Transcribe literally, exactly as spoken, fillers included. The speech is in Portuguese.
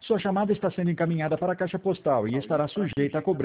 Sua chamada está sendo encaminhada para a caixa postal e estará sujeita a cobrança.